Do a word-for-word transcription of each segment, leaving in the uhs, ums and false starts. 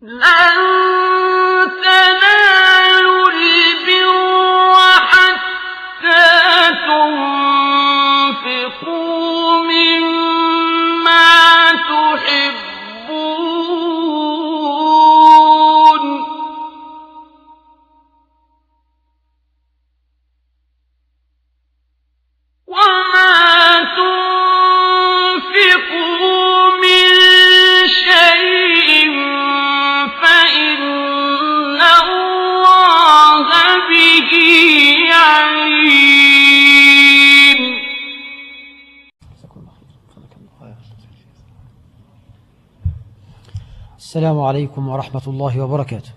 لن تنالوا البر حتى تنفقوا مما تحبون وما تنفقوا من شيء فإن الله به عليم. السلام عليكم ورحمة الله وبركاته.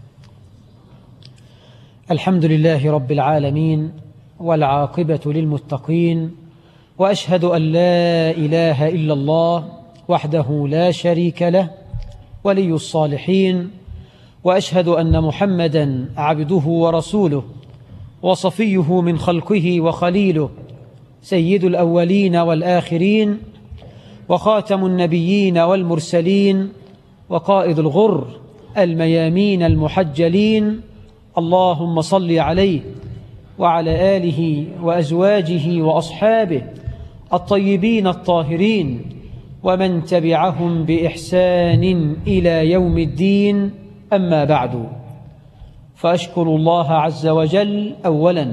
الحمد لله رب العالمين والعاقبة للمتقين، وأشهد أن لا إله إلا الله وحده لا شريك له ولي الصالحين، وأشهد أن محمدا عبده ورسوله وصفيه من خلقه وخليله، سيد الأولين والآخرين وخاتم النبيين والمرسلين وقائد الغر الميامين المحجلين. اللهم صل عليه وعلى آله وأزواجه وأصحابه الطيبين الطاهرين ومن تبعهم بإحسان إلى يوم الدين. أما بعد، فأشكر الله عز وجل أولا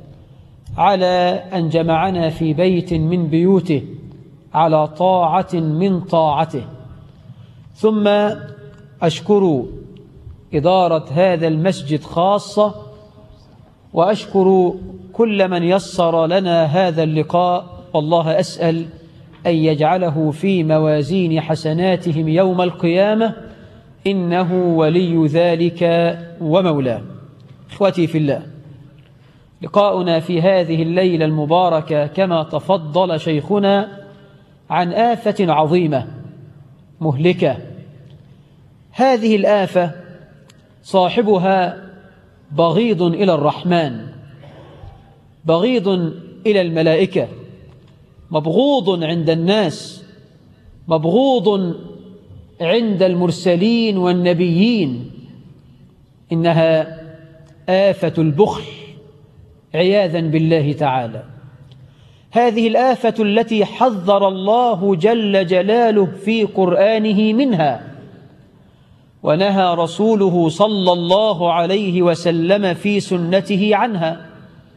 على أن جمعنا في بيت من بيوته على طاعة من طاعته، ثم أشكر إدارة هذا المسجد خاصة، وأشكر كل من يسر لنا هذا اللقاء، والله أسأل أن يجعله في موازين حسناتهم يوم القيامة، إنه ولي ذلك ومولاه. إخوتي في الله، لقاؤنا في هذه الليلة المباركة كما تفضل شيخنا عن آفة عظيمة مهلكة. هذه الآفة صاحبها بغيض إلى الرحمن، بغيض إلى الملائكة، مبغوض عند الناس، مبغوض عند المرسلين والنبيين. إنها آفة البخل عياذا بالله تعالى. هذه الآفة التي حذر الله جل جلاله في قرآنه منها، ونهى رسوله صلى الله عليه وسلم في سنته عنها.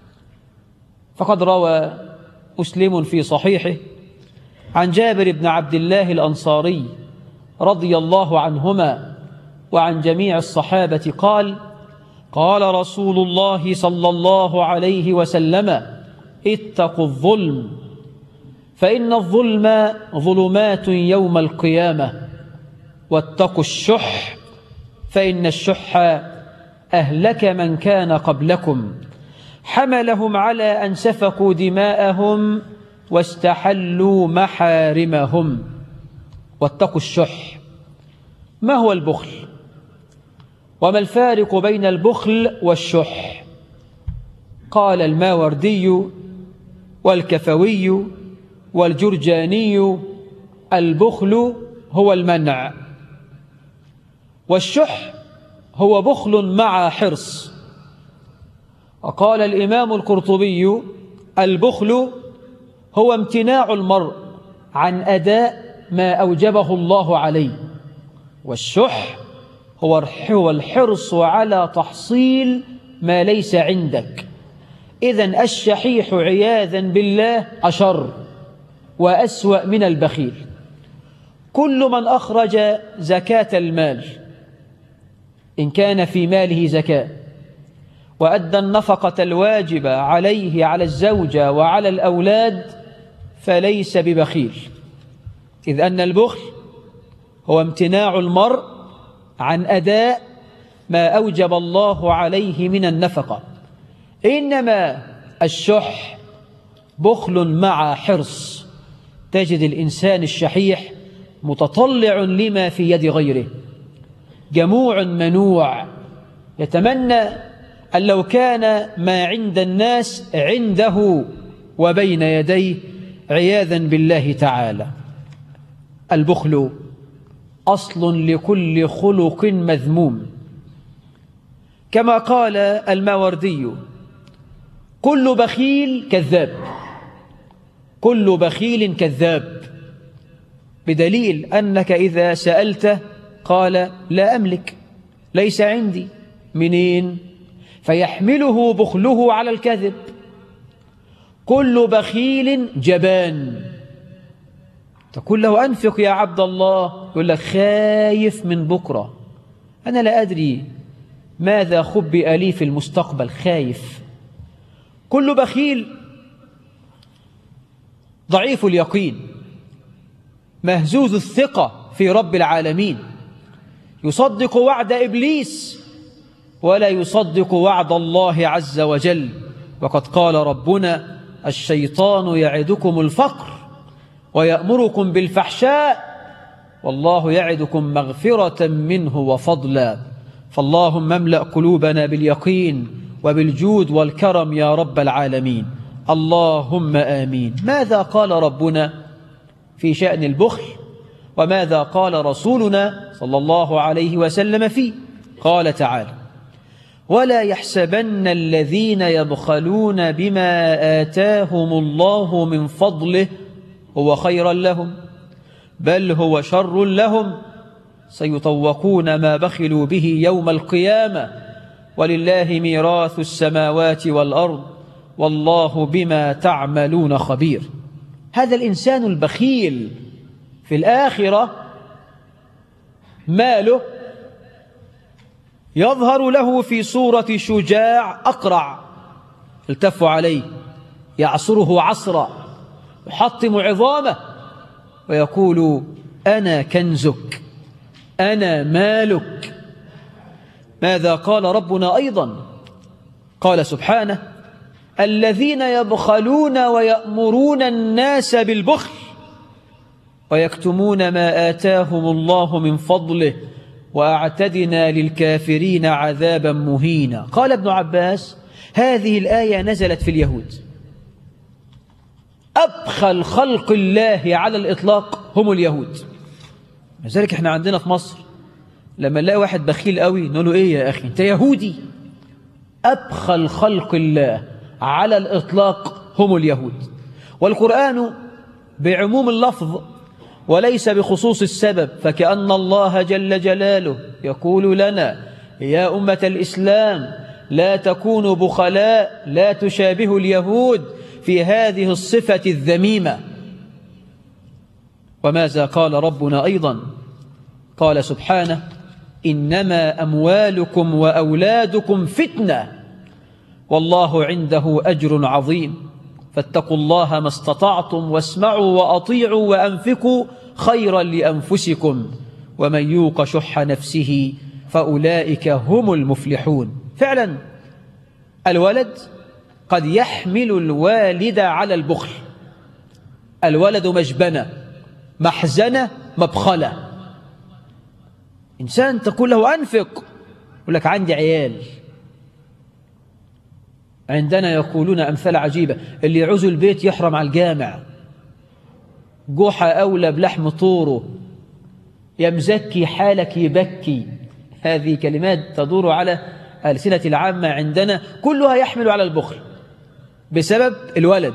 فقد روى مسلم في صحيحه عن جابر بن عبد الله الأنصاري رضي الله عنهما وعن جميع الصحابة قال: قال رسول الله صلى الله عليه وسلم: اتقوا الظلم فإن الظلم ظلمات يوم القيامة، واتقوا الشح فإن الشح أهلك من كان قبلكم، حملهم على أن سفكوا دماءهم واستحلوا محارمهم. واتقوا الشح. ما هو البخل؟ وما الفارق بين البخل والشح؟ قال الماوردي والكفوي والجرجاني: البخل هو المنع، والشح هو بخل مع حرص. وقال الإمام القرطبي: البخل هو امتناع المرء عن أداء ما أوجبه الله عليه، والشح هو الحرص على تحصيل ما ليس عندك. إذن الشحيح عياذا بالله أشر وأسوأ من البخيل. كل من أخرج زكاة المال، إن كان في ماله زكاة، وأدى النفقة الواجبة عليه على الزوجة وعلى الأولاد، فليس ببخيل، إذ أن البخل هو امتناع المرء عن أداء ما أوجب الله عليه من النفقة. إنما الشح بخل مع حرص. تجد الإنسان الشحيح متطلع لما في يد غيره، جموع منوع، يتمنى أن لو كان ما عند الناس عنده وبين يديه، عياذا بالله تعالى. البخل أصل لكل خلق مذموم. كما قال الماوردي: كل بخيل كذاب، كل بخيل كذاب، بدليل أنك إذا سألته قال لا أملك، ليس عندي. منين؟ فيحمله بخله على الكذب. كل بخيل جبان، تقول له أنفق يا عبد الله، يقول لك خايف من بكرة، أنا لا أدري ماذا خبئ لي في المستقبل، خايف. كل بخيل ضعيف اليقين، مهزوز الثقة في رب العالمين، يصدق وعد إبليس ولا يصدق وعد الله عز وجل. وقد قال ربنا: الشيطان يعدكم الفقر ويأمركم بالفحشاء والله يعدكم مغفرة منه وفضلا. فاللهم املأ قلوبنا باليقين وبالجود والكرم يا رب العالمين، اللهم آمين. ماذا قال ربنا في شأن البخل، وماذا قال رسولنا صلى الله عليه وسلم فيه؟ قال تعالى: ولا يحسبن الذين يبخلون بما آتاهم الله من فضله هو خيرا لهم بل هو شر لهم سيطوقون ما بخلوا به يوم القيامة ولله ميراث السماوات والأرض والله بما تعملون خبير. هذا الإنسان البخيل في الآخرة ماله يظهر له في صورة شجاع أقرع التفوا عليه يعصره عصرا يحطم عظامه ويقول: أنا كنزك، أنا مالك. ماذا قال ربنا أيضا؟ قال سبحانه: الذين يبخلون ويأمرون الناس بالبخل ويكتمون ما آتاهم الله من فضله وأعتدنا للكافرين عذابا مهينا. قال ابن عباس: هذه الآية نزلت في اليهود، أبخل خلق الله على الإطلاق هم اليهود. لذلك احنا عندنا في مصر لما نلاقي واحد بخيل قوي نقول له: ايه يا أخي انت يهودي؟ أبخل خلق الله على الإطلاق هم اليهود. والقرآن بعموم اللفظ وليس بخصوص السبب، فكأن الله جل جلاله يقول لنا: يا أمة الإسلام لا تكونوا بخلاء، لا تشابهوا اليهود في هذه الصفة الذميمة. وماذا قال ربنا أيضا؟ قال سبحانه: إنما أموالكم وأولادكم فتنة والله عنده أجر عظيم فاتقوا الله ما استطعتم واسمعوا وأطيعوا وأنفقوا خيرا لأنفسكم ومن يوق شح نفسه فأولئك هم المفلحون. فعلا الولد قد يحمل الوالد على البخل. الولد مجبنة، محزنة، مبخلة. إنسان تقول له أنفق يقول لك عندي عيال. عندنا يقولون أمثال عجيبة: اللي يعوز البيت يحرم على الجامع، جحا أولى بلحم طوره، يا مزكي حالك يبكي. هذه كلمات تدور على ألسنة العامة عندنا، كلها يحمل على البخل بسبب الولد.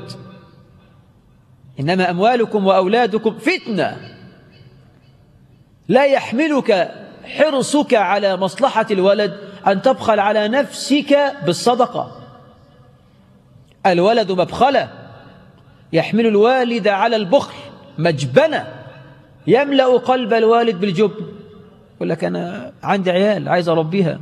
إنما أموالكم وأولادكم فتنة. لا يحملك حرصك على مصلحة الولد أن تبخل على نفسك بالصدقة. الولد مبخلة، يحمل الوالد على البخل، مجبنة، يملأ قلب الوالد بالجبن. يقول لك أنا عندي عيال عايز أربيها.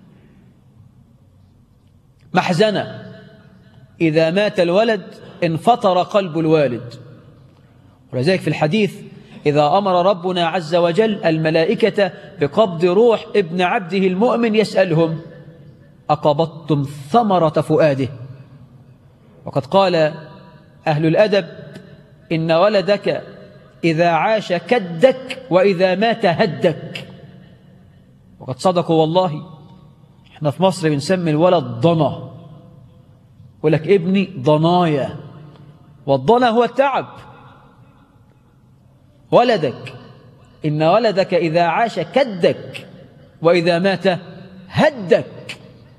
محزنة، إذا مات الولد انفطر قلب الوالد. ولذلك في الحديث: إذا أمر ربنا عز وجل الملائكة بقبض روح ابن عبده المؤمن يسألهم: أقبضتم ثمرة فؤاده؟ وقد قال أهل الأدب: إن ولدك إذا عاش كدك وإذا مات هدك. وقد صدقوا والله. احنا في مصر بنسمي الولد ضنا، يقول لك ابني ضنايا، والضنا هو التعب. ولدك إن ولدك إذا عاش كدك وإذا مات هدك.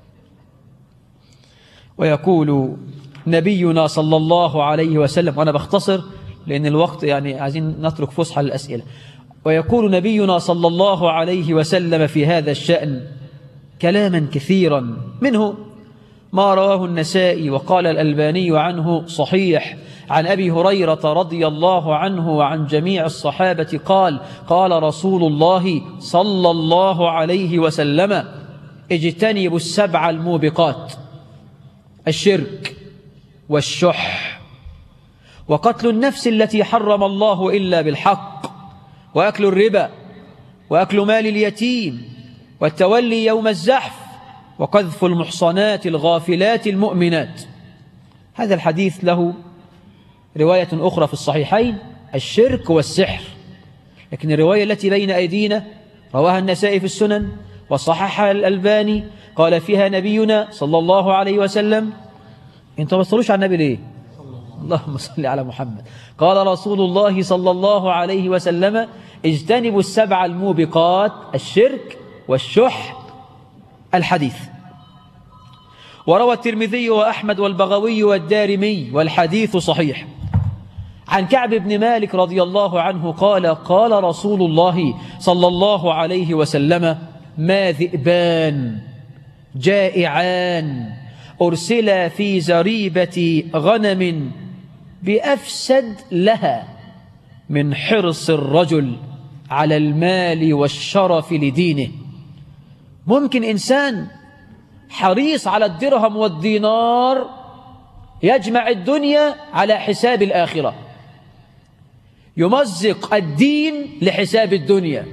ويقول نبينا صلى الله عليه وسلم، وأنا بختصر لأن الوقت يعني عايزين نترك فسحة للأسئلة. ويقول نبينا صلى الله عليه وسلم في هذا الشأن كلاما كثيرا، منه ما رواه النسائي وقال الألباني عنه صحيح عن أبي هريرة رضي الله عنه وعن جميع الصحابة قال: قال رسول الله صلى الله عليه وسلم: اجتنبوا السبع الموبقات، الشرك والشح وقتل النفس التي حرم الله إلا بالحق وأكل الربا وأكل مال اليتيم والتولي يوم الزحف وقذف المحصنات الغافلات المؤمنات. هذا الحديث له رواية أخرى في الصحيحين: الشرك والسحر. لكن الرواية التي بين أيدينا رواها النسائي في السنن وصححها الألباني، قال فيها نبينا صلى الله عليه وسلم: انتوا ما تصلوش على النبي ليه؟ اللهم صل على محمد. قال رسول الله صلى الله عليه وسلم: اجتنبوا السبع الموبقات، الشرك والشح. الحديث. وروى الترمذي وأحمد والبغوي والدارمي والحديث صحيح عن كعب بن مالك رضي الله عنه قال: قال رسول الله صلى الله عليه وسلم: ما ذئبان جائعان أرسلا في زريبة غنم بأفسد لها من حرص الرجل على المال والشرف لدينه. ممكن إنسان حريص على الدرهم والدينار يجمع الدنيا على حساب الآخرة، يمزق الدين لحساب الدنيا.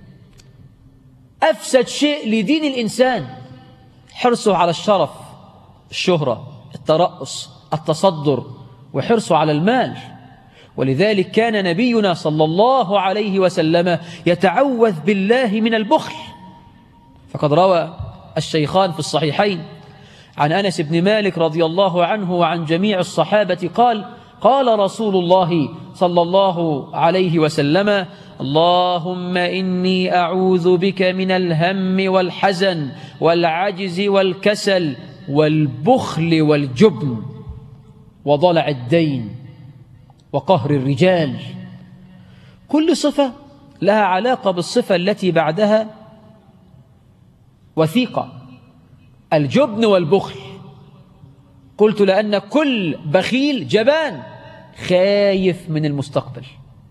أفسد شيء لدين الإنسان حرصه على الشرف، الشهرة، الترأس، التصدر، وحرصه على المال. ولذلك كان نبينا صلى الله عليه وسلم يتعوذ بالله من البخل، فقد روى الشيخان في الصحيحين عن أنس بن مالك رضي الله عنه وعن جميع الصحابة قال: قال رسول الله صلى الله عليه وسلم: اللهم إني أعوذ بك من الهم والحزن والعجز والكسل والبخل والجبن وضلع الدين وقهر الرجال. كل صفة لها علاقة بالصفة التي بعدها وثيقة. الجبن والبخل، قلت لأن كل بخيل جبان، خايف من المستقبل،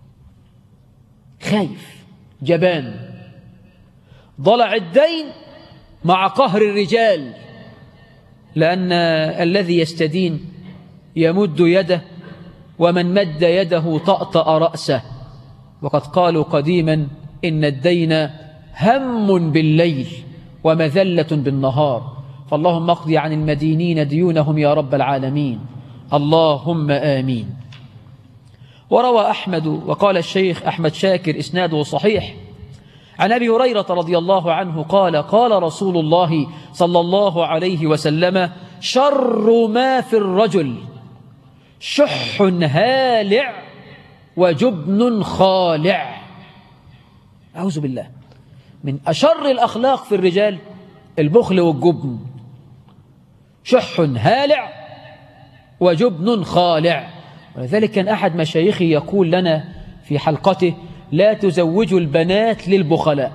خايف، جبان. ضلع الدين مع قهر الرجال، لأن الذي يستدين يمد يده، ومن مد يده طأطأ رأسه. وقد قالوا قديما: إن الدين هم بالليل ومذلة بالنهار، فاللهم اقضي عن المدينين ديونهم يا رب العالمين، اللهم آمين. وروى أحمد وقال الشيخ أحمد شاكر إسناده صحيح عن أبي هريرة رضي الله عنه قال: قال رسول الله صلى الله عليه وسلم: شر ما في الرجل شح هالع وجبن خالع. أعوذ بالله، من أشر الأخلاق في الرجال البخل والجبن. شح هالع وجبن خالع. ولذلك كان أحد مشايخي يقول لنا في حلقته: لا تزوجوا البنات للبخلاء.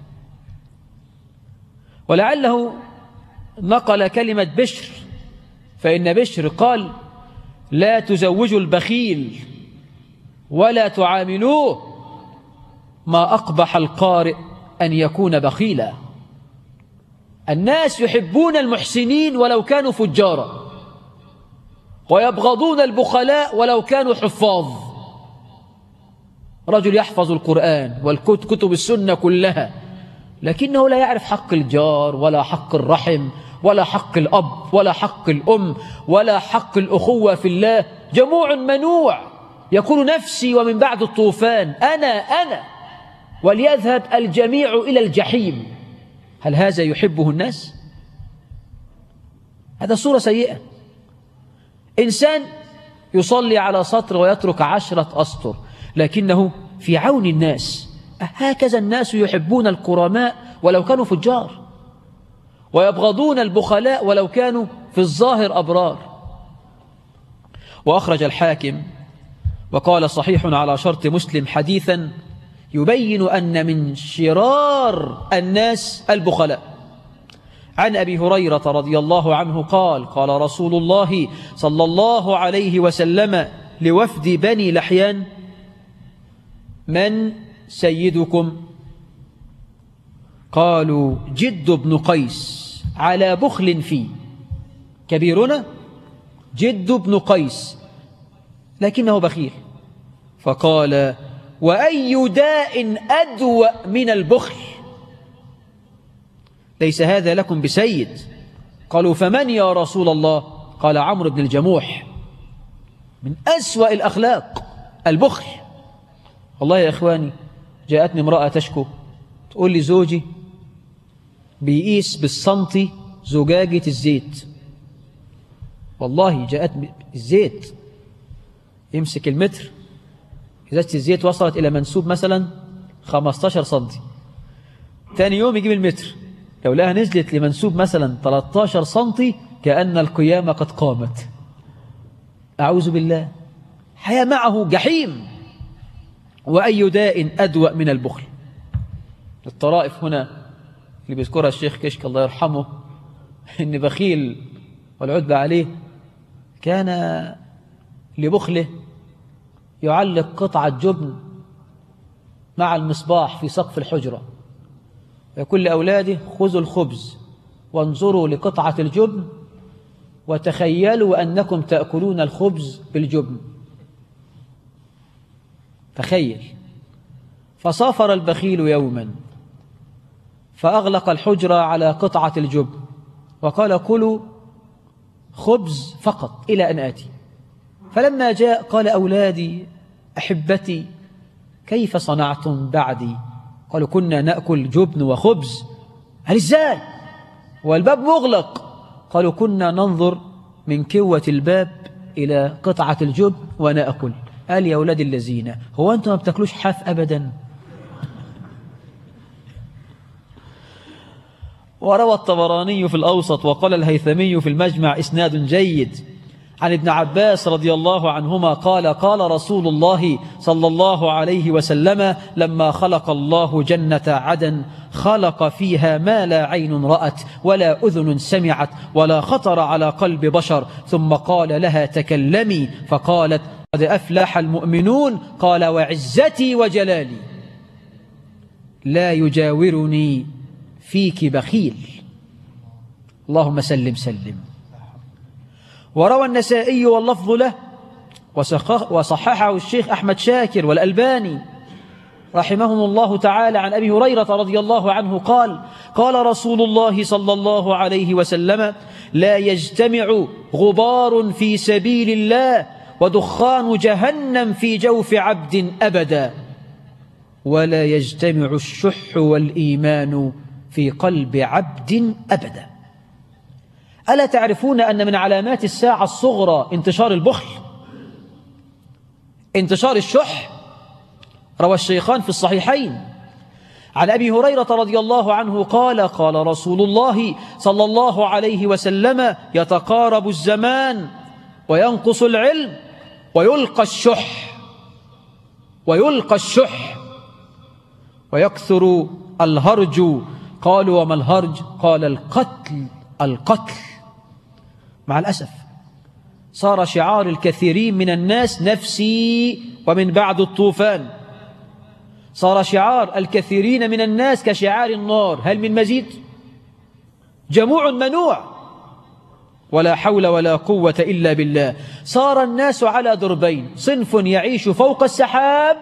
ولعله نقل كلمة بشر، فإن بشر قال: لا تزوجوا البخيل ولا تعاملوه، ما أقبح القارئ أن يكون بخيلا. الناس يحبون المحسنين ولو كانوا فجارا، ويبغضون البخلاء ولو كانوا حفاظ. رجل يحفظ القرآن والكتب السنة كلها، لكنه لا يعرف حق الجار ولا حق الرحم ولا حق الأب ولا حق الأم ولا حق الأخوة في الله. جموع منوع، يقول نفسي ومن بعد الطوفان، أنا أنا وليذهب الجميع إلى الجحيم. هل هذا يحبه الناس؟ هذا صورة سيئة. إنسان يصلي على سطر ويترك عشرة أسطر، لكنه في عون الناس، هكذا الناس يحبون الكرماء ولو كانوا فجار، ويبغضون البخلاء ولو كانوا في الظاهر أبرار. وأخرج الحاكم وقال صحيح على شرط مسلم حديثا يبين أن من شرار الناس البخلاء. عن أبي هريرة رضي الله عنه قال قال رسول الله صلى الله عليه وسلم لوفد بني لحيان: من سيدكم؟ قالوا: جد بن قيس على بخل فيه. كبيرنا جد بن قيس لكنه بخيل. فقال: وأي داء أدوأ من البخل؟ ليس هذا لكم بسيد. قالوا: فمن يا رسول الله؟ قال: عمرو بن الجموح. من أسوأ الأخلاق البخل. والله يا إخواني، جاءتني امرأة تشكو تقول لي: زوجي بيقيس بالسنتي زجاجة الزيت. والله جاءتني الزيت، يمسك المتر، إزازة الزيت وصلت إلى منسوب مثلا خمستاشر سنتي، ثاني يوم يجيب المتر لو لها نزلت لمنسوب مثلا تلتاشر سنتي كأن القيامة قد قامت. أعوذ بالله، حياة معه جحيم. وأي داء أدوأ من البخل. الطرائف هنا اللي بيذكرها الشيخ كشك الله يرحمه إن بخيل والعتبة عليه كان لبخله يعلق قطعة جبن مع المصباح في سقف الحجرة، ويقول لأولاده: خذوا الخبز وانظروا لقطعة الجبن وتخيلوا أنكم تأكلون الخبز بالجبن. تخيل. فسافر البخيل يوما فأغلق الحجرة على قطعة الجبن وقال: كلوا خبز فقط إلى أن آتي. فلما جاء قال: أولادي أحبتي كيف صنعتم بعدي؟ قالوا: كنا نأكل جبن وخبز. قال: إزاي والباب مغلق؟ قالوا: كنا ننظر من كوة الباب إلى قطعة الجبن ونأكل. قال: يا أولاد الذين، هو أنتم ما بتاكلوش حاف أبدا؟ وروى الطبراني في الأوسط وقال الهيثمي في المجمع إسناد جيد عن ابن عباس رضي الله عنهما قال: قال رسول الله صلى الله عليه وسلم: لما خلق الله جنة عدن خلق فيها ما لا عين رأت ولا أذن سمعت ولا خطر على قلب بشر، ثم قال لها: تكلمي، فقالت: قد أفلح المؤمنون. قال: وعزتي وجلالي لا يجاورني فيك بخيل. اللهم سلم سلم. وروى النسائي واللفظ له وصححه الشيخ أحمد شاكر والألباني رحمهم الله تعالى عن أبي هريرة رضي الله عنه قال: قال رسول الله صلى الله عليه وسلم: لا يجتمع غبار في سبيل الله ودخان جهنم في جوف عبد أبدا، ولا يجتمع الشح والإيمان في قلب عبد أبدا. ألا تعرفون أن من علامات الساعة الصغرى انتشار البخل، انتشار الشح؟ روى الشيخان في الصحيحين عن أبي هريرة رضي الله عنه قال: قال رسول الله صلى الله عليه وسلم: يتقارب الزمان وينقص العلم ويلقى الشح ويلقى الشح ويكثر الهرج. قالوا: وما الهرج؟ قال: القتل القتل. مع الأسف صار شعار الكثيرين من الناس نفسي ومن بعد الطوفان. صار شعار الكثيرين من الناس كشعار النار، هل من مزيد؟ جموع منوع، ولا حول ولا قوة إلا بالله. صار الناس على دربين: صنف يعيش فوق السحاب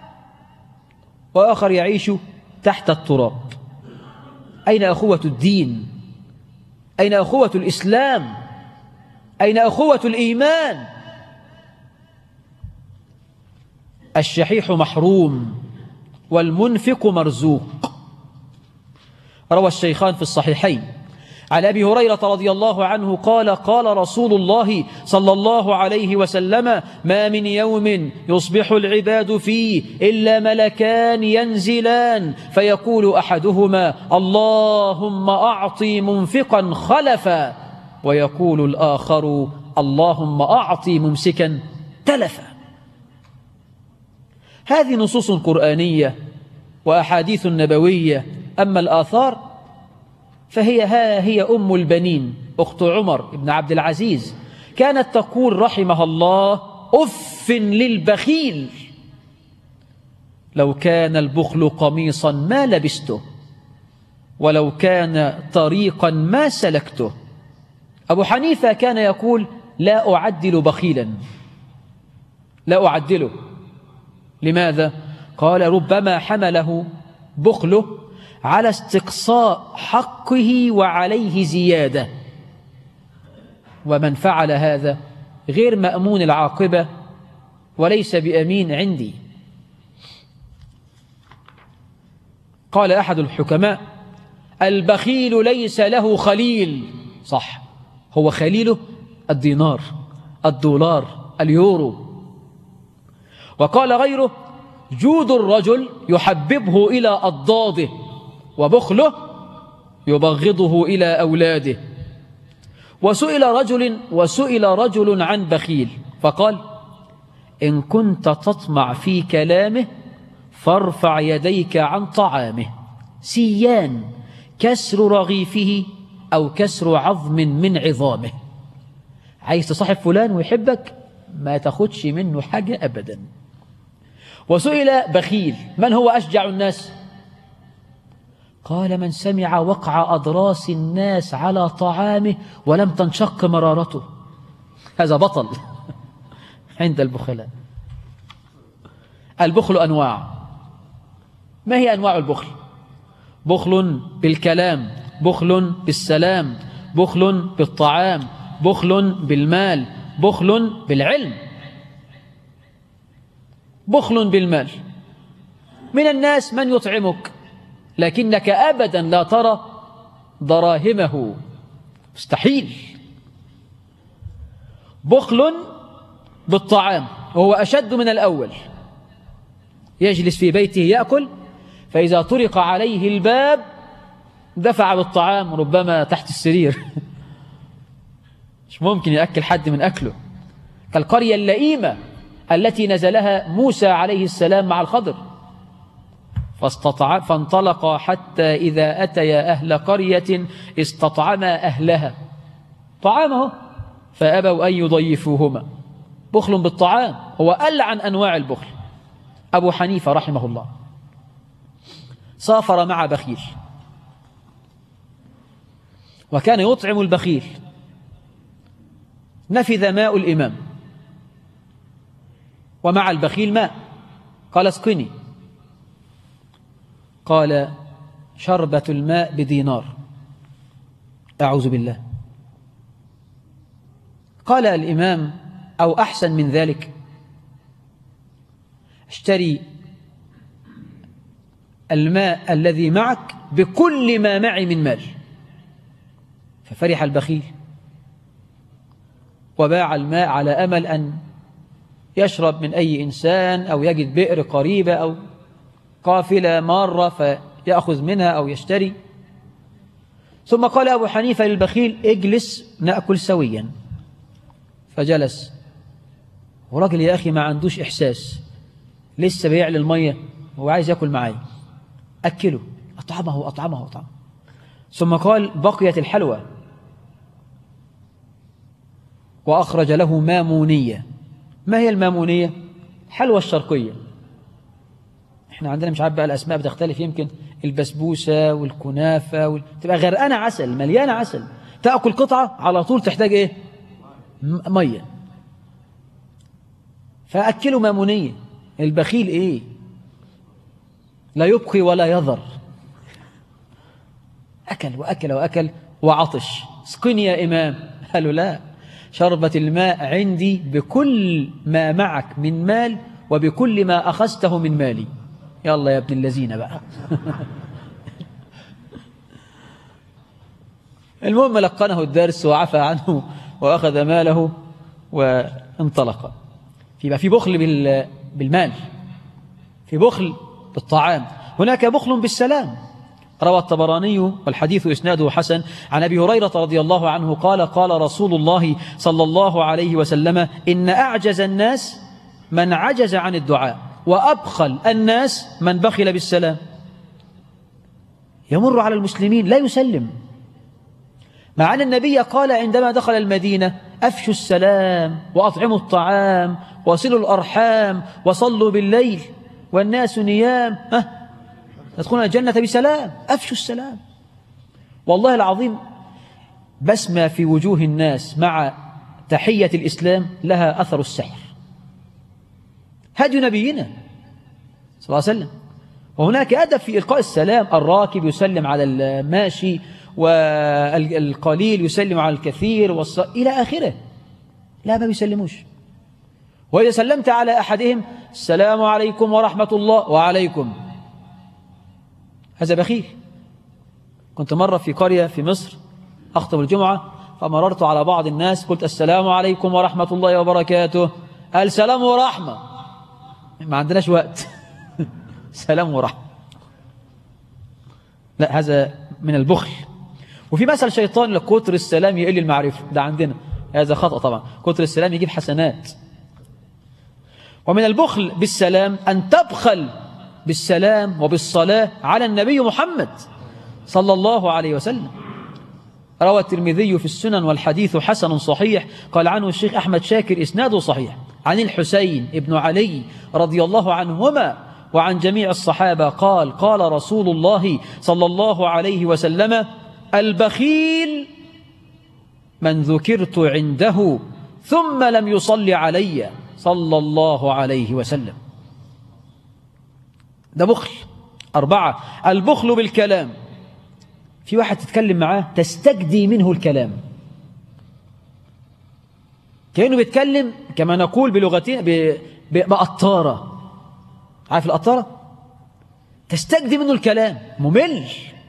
وآخر يعيش تحت التراب. أين أخوة الدين؟ أين أخوة الإسلام؟ أين أخوة الإيمان؟ الشحيح محروم والمنفق مرزوق. روى الشيخان في الصحيحين عن أبي هريرة رضي الله عنه قال قال رسول الله صلى الله عليه وسلم ما من يوم يصبح العباد فيه إلا ملكان ينزلان فيقول أحدهما اللهم أعطي منفقا خلفا ويقول الآخر اللهم أعطي ممسكا تلفا. هذه نصوص قرآنية وأحاديث نبوية. أما الآثار فهي ها هي أم البنين أخت عمر بن عبد العزيز كانت تقول رحمها الله أف للبخيل لو كان البخل قميصا ما لبسته ولو كان طريقا ما سلكته. أبو حنيفة كان يقول لا أعدل بخيلا، لا أعدله. لماذا؟ قال ربما حمله بخله على استقصاء حقه وعليه زيادة، ومن فعل هذا غير مأمون العاقبة وليس بأمين عندي. قال أحد الحكماء البخيل ليس له خليل. صح، هو خليله الدينار، الدولار، اليورو. وقال غيره جود الرجل يحببه إلى أضداده وبخله يبغضه إلى أولاده. وسئل رجل وسئل رجل عن بخيل فقال إن كنت تطمع في كلامه فارفع يديك عن طعامه سيان كسر رغيفه أو كسر عظم من عظامه. عايز تصاحب فلان ويحبك ما تاخدش منه حاجة أبدا. وسئل بخيل من هو أشجع الناس؟ قال من سمع وقع أضراس الناس على طعامه ولم تنشق مرارته، هذا بطل عند البخلاء. البخل أنواع. ما هي أنواع البخل؟ بخل بالكلام، بخل بالسلام، بخل بالطعام، بخل بالمال، بخل بالعلم. بخل بالمال، من الناس من يطعمك لكنك أبدا لا ترى دراهمه، مستحيل. بخل بالطعام وهو أشد من الأول، يجلس في بيته يأكل فإذا طرق عليه الباب دفع بالطعام ربما تحت السرير مش ممكن يأكل حد من أكله. كالقرية اللئيمة التي نزلها موسى عليه السلام مع الخضر فاستطع فانطلقا حتى إذا أتيا أهل قرية استطعما أهلها طعامه فأبوا أن يضيفوهما. بخل بالطعام هو ألعن أنواع البخل. أبو حنيفة رحمه الله سافر مع بخيل وكان يطعم البخيل. نفذ ماء الإمام ومع البخيل ماء، قال اسقني، قال شربة الماء بدينار، أعوذ بالله. قال الإمام أو أحسن من ذلك اشتري الماء الذي معك بكل ما معي من مال. ففرح البخيل وباع الماء على أمل أن يشرب من أي إنسان أو يجد بئر قريبة أو قافلة مارة فيأخذ منها أو يشتري. ثم قال أبو حنيفة للبخيل اجلس نأكل سويا، فجلس. وراجل يا أخي ما عندوش إحساس، لسه بيعلي المية هو عايز يأكل معي، أكله، أطعمه أطعمه أطعمه. ثم قال بقيت الحلوى وأخرج له مامونية. ما هي المامونية؟ حلوى الشرقية. احنا عندنا مش عارف بقى الأسماء بتختلف، يمكن البسبوسة والكنافة وال... تبقى غرقانة عسل، مليانة عسل، تأكل قطعة على طول تحتاج ايه؟ مية. فأكله مامونية. البخيل ايه؟ لا يبقي ولا يذر، أكل وأكل وأكل وعطش. اسقني يا إمام، قالوا لا، شربة الماء عندي بكل ما معك من مال وبكل ما أخذته من مالي. يلا يا ابن الذين بقى المهم لقنه الدرس وعفى عنه وأخذ ماله وانطلق. يبقى في بخل بالمال، في بخل بالطعام، هناك بخل بالسلام. روى الطبراني والحديث إسناده حسن عن أبي هريرة رضي الله عنه قال قال رسول الله صلى الله عليه وسلم إن أعجز الناس من عجز عن الدعاء وأبخل الناس من بخل بالسلام. يمر على المسلمين لا يسلم، مع أن النبي قال عندما دخل المدينة أفشوا السلام وأطعموا الطعام وصلوا الأرحام وصلوا بالليل والناس نيام ها تدخلون الجنة بسلام. أفشوا السلام. والله العظيم بسمة في وجوه الناس مع تحية الإسلام لها أثر السحر. هدي نبينا صلى الله عليه وسلم. وهناك أدب في إلقاء السلام، الراكب يسلم على الماشي والقليل يسلم على الكثير والص... إلى آخره. لا ما بيسلموش. وإذا سلمت على أحدهم السلام عليكم ورحمة الله وعليكم، هذا بخيل. كنت مرة في قرية في مصر أخطب الجمعة فمررت على بعض الناس قلت السلام عليكم ورحمة الله وبركاته. قال سلام ورحمة، ما عندناش وقت. سلام ورحمة. لا هذا من البخل. وفي مثل شيطان لكتر السلام يقل المعرفة، ده عندنا هذا خطأ طبعا. كتر السلام يجيب حسنات. ومن البخل بالسلام أن تبخل بالسلام وبالصلاة على النبي محمد صلى الله عليه وسلم. روى الترمذي في السنن والحديث حسن صحيح قال عنه الشيخ أحمد شاكر إسناده صحيح عن الحسين ابن علي رضي الله عنهما وعن جميع الصحابة قال قال رسول الله صلى الله عليه وسلم البخيل من ذكرت عنده ثم لم يصلي علي صلى الله عليه وسلم. ده بخل. أربعة البخل بالكلام. في واحد تتكلم معاه تستجدي منه الكلام، كأنه بيتكلم كما نقول بلغتنا بقطارة. عارف القطارة؟ تستجدي منه الكلام، ممل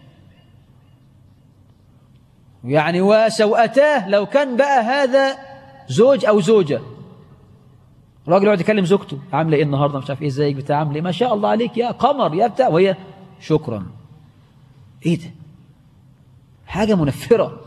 يعني. وسوأتاه لو كان بقى هذا زوج أو زوجة، الراجل يقعد يكلم زوجته عامله ايه النهارده مش عارف ايه ازيك بتاع عامله ايه ما شاء الله عليك يا قمر يا بتاع، وهي شكرا. ايه ده؟ حاجه منفره.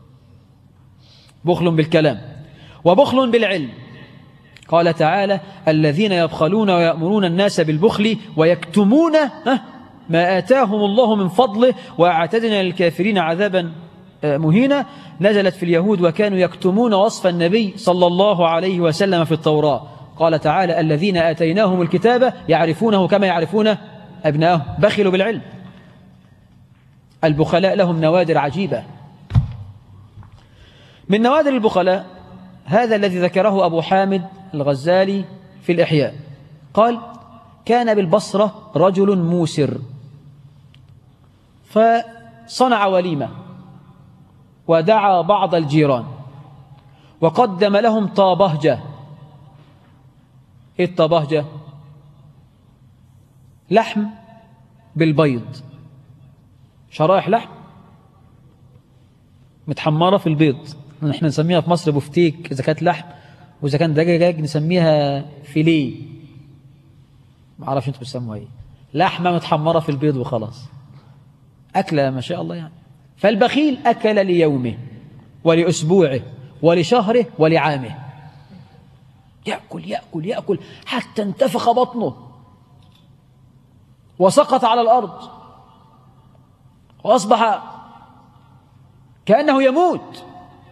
بخل بالكلام. وبخل بالعلم. قال تعالى الذين يبخلون ويأمرون الناس بالبخل ويكتمون ما آتاهم الله من فضله وأعتدنا للكافرين عذابا مهينا. نزلت في اليهود وكانوا يكتمون وصف النبي صلى الله عليه وسلم في التوراة. قال تعالى الذين آتيناهم الكتاب يعرفونه كما يعرفون أبناءهم. بخلوا بالعلم. البخلاء لهم نوادر عجيبة. من نوادر البخلاء هذا الذي ذكره أبو حامد الغزالي في الإحياء. قال كان بالبصرة رجل موسر فصنع وليمة ودعا بعض الجيران وقدم لهم طابهجة. ايه الطابهجة؟ لحم بالبيض، شرائح لحم متحمرة في البيض. احنا نسميها في مصر بفتيك إذا كانت لحم، وإذا كان دجاج نسميها فيليه. ما اعرفش انتوا بتسموها ايه. لحمة متحمرة في البيض وخلاص. أكلة ما شاء الله يعني. فالبخيل أكل ليومه ولأسبوعه ولشهره ولعامه. يأكل يأكل يأكل حتى انتفخ بطنه وسقط على الأرض وأصبح كأنه يموت.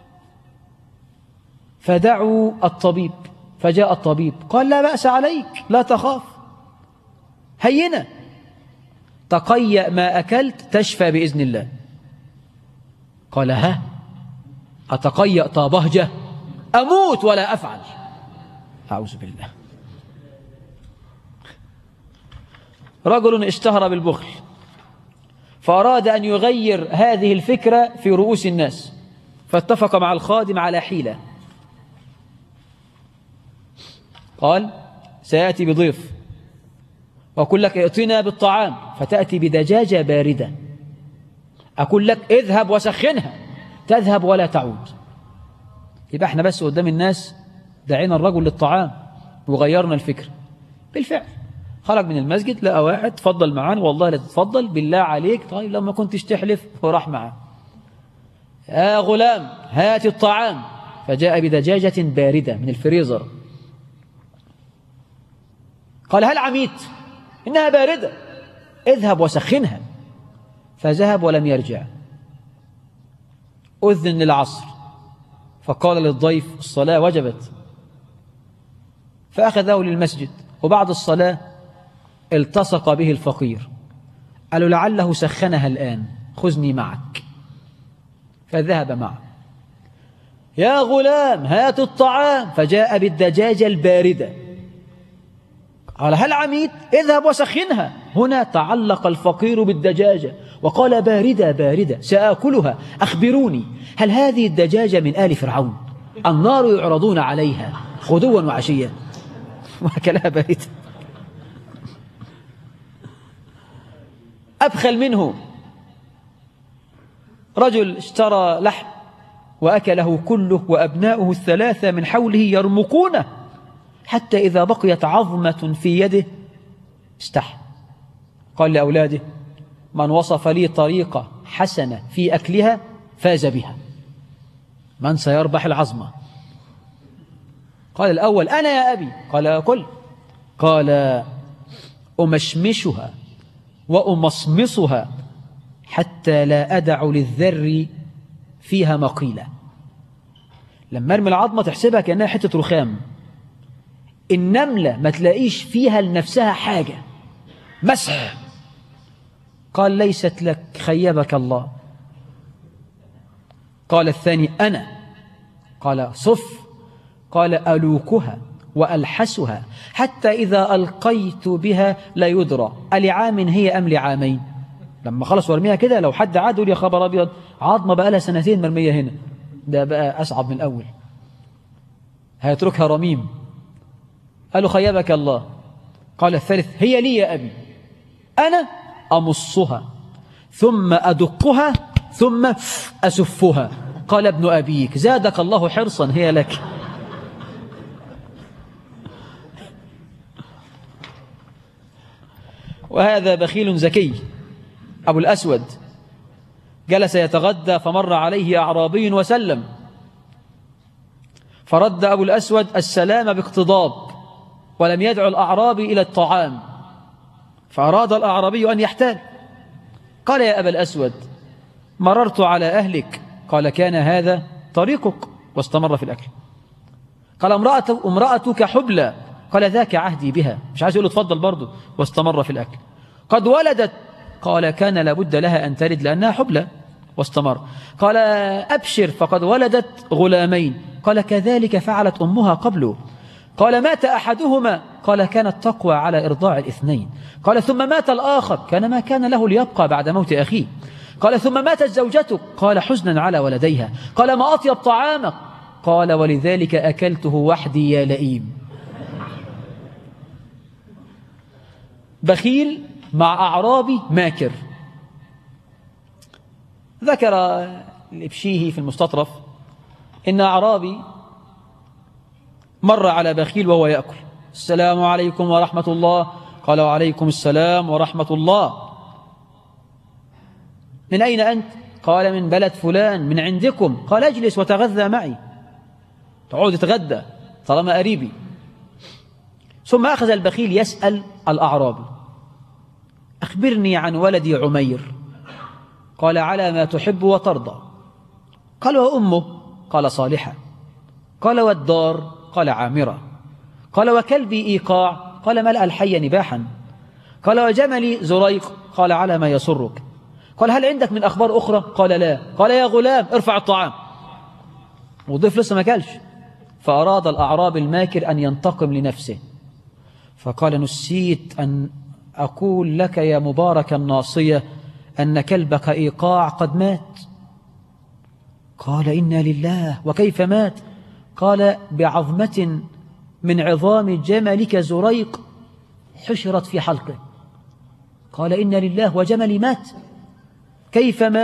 فدعوا الطبيب، فجاء الطبيب قال لا بأس عليك لا تخاف، هينا تقيأ ما أكلت تشفى بإذن الله. قال ها أتقيأ طابهجة أموت ولا أفعل. أعوذ بالله. رجل اشتهر بالبخل فأراد أن يغير هذه الفكرة في رؤوس الناس، فاتفق مع الخادم على حيلة. قال سيأتي بضيف وأقول لك ائتنا بالطعام فتأتي بدجاجة باردة، أقول لك اذهب وسخنها تذهب ولا تعود. يبقى احنا بس قدام الناس دعينا الرجل للطعام وغيرنا الفكر. بالفعل خرج من المسجد لقى واحد تفضل معانا، والله لا تتفضل بالله عليك، طيب لما كنتش تحلف، وراح معاه. يا غلام هات الطعام، فجاء بدجاجة باردة من الفريزر. قال هل عميت؟ إنها باردة، اذهب وسخنها. فذهب ولم يرجع. أذن للعصر فقال للضيف الصلاة وجبت، فأخذه للمسجد، وبعد الصلاة التصق به الفقير، قالوا لعله سخنها الآن، خذني معك. فذهب معه. يا غلام هات الطعام، فجاء بالدجاجة الباردة. قال هل عميت؟ اذهب وسخنها. هنا تعلق الفقير بالدجاجة وقال باردة باردة سآكلها، أخبروني هل هذه الدجاجة من آل فرعون؟ النار يعرضون عليها غدوا وعشيا، وأكلها باردة. أبخل منه رجل اشترى لحم وأكله كله، وأبناؤه الثلاثة من حوله يرمقونه، حتى إذا بقيت عظمة في يده استحى. قال لأولاده من وصف لي طريقة حسنة في أكلها فاز بها. من سيربح العظمة؟ قال الأول أنا يا أبي. قال كل. قال أمشمشها وأمصمصها حتى لا أدع للذر فيها مقيلة. لما ارمي العظمة تحسبها كأنها حتة رخام، النملة ما تلاقيش فيها لنفسها حاجة، مسح. قال ليست لك خيبك الله. قال الثاني أنا. قال صف. قال ألوكها وألحسها حتى إذا ألقيت بها لا يدرى ألعام هي أم لعامين. لما خلص وارميها كده لو حد عاد يقول يا خبر أبيض، عظمة بقى لها سنتين مرمية هنا، ده بقى أصعب من الأول، هيتركها رميم. قالوا خيبك الله. قال الثالث هي لي يا أبي، أنا أمصها ثم أدقها ثم أسفها. قال ابن أبيك زادك الله حرصا، هي لك. وهذا بخيل ذكي. أبو الأسود جلس يتغدى فمر عليه أعرابي وسلم، فرد أبو الأسود السلام باقتضاب ولم يدعو الأعرابي إلى الطعام، فأراد الأعرابي أن يحتال. قال يا أبا الأسود مررت على أهلك. قال كان هذا طريقك، واستمر في الأكل. قال امرأة امرأتك حبلى. قال ذاك عهدي بها، مش عايز يقول له اتفضل برضه، واستمر في الأكل. قد ولدت. قال كان لابد لها أن تلد لأنها حبلى، واستمر. قال أبشر فقد ولدت غلامين. قال كذلك فعلت أمها قبله. قال مات أحدهما. قال كانت تقوى على إرضاع الاثنين. قال ثم مات الآخر. كان ما كان له ليبقى بعد موت أخيه. قال ثم ماتت زوجته. قال حزنا على ولديها. قال ما أطيب طعامك. قال ولذلك أكلته وحدي يا لئيم. بخيل مع أعرابي ماكر. ذكر الإبشيهي في المستطرف إن أعرابي مر على بخيل وهو يأكل. السلام عليكم ورحمة الله. قال وعليكم السلام ورحمة الله. من أين أنت؟ قال من بلد فلان. من عندكم؟ قال اجلس وتغذى معي، تعود تتغدى طالما قريبي. ثم أخذ البخيل يسأل الأعرابي أخبرني عن ولدي عمير. قال على ما تحب وترضى. قال وأمه؟ قال صالحة. قال والدار؟ قال عامرة. قال وكلبي إيقاع؟ قال ملأ الحي نباحا. قال وجملي زريق؟ قال على ما يسرك. قال هل عندك من أخبار أخرى؟ قال لا. قال يا غلام ارفع الطعام. والضيف لسه ما كلش، فأراد الأعرابي الماكر أن ينتقم لنفسه، فقال نسيت أن أقول لك يا مبارك الناصية أن كلبك إيقاع قد مات. قال إنا لله. وكيف مات؟ قال بعظمة من عظام جملك زريق حشرت في حلقه. قال إنا لله وجملي مات. كيف مات؟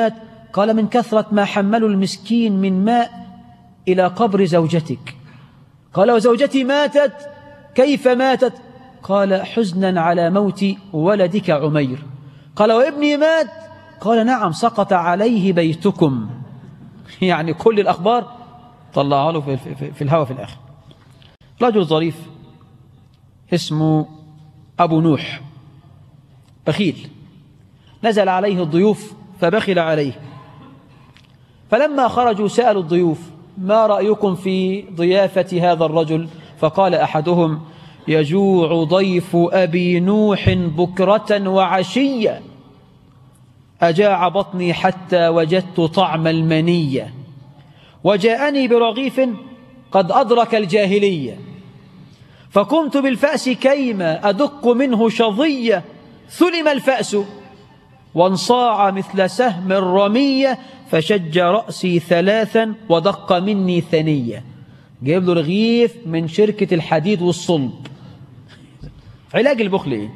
قال من كثرة ما حملوا المسكين من ماء إلى قبر زوجتك. قال وزوجتي ماتت، كيف ماتت؟ قال حزنا على موت ولدك عمير. قال وابني مات؟ قال نعم سقط عليه بيتكم. يعني كل الأخبار طلعها له في, في, في الهوى في الآخر. رجل ظريف اسمه أبو نوح بخيل، نزل عليه الضيوف فبخل عليه، فلما خرجوا سألوا الضيوف ما رأيكم في ضيافة هذا الرجل؟ فقال أحدهم يجوع ضيف أبي نوح بكرة وعشية، أجاع بطني حتى وجدت طعم المنية، وجاءني برغيف قد أدرك الجاهلية، فقمت بالفأس كيما أدق منه شظية، ثلم الفأس وانصاع مثل سهم الرمية، فشج رأسي ثلاثا ودق مني ثنية. جايب له رغيف من شركة الحديد والصلب. علاج البخل ايه؟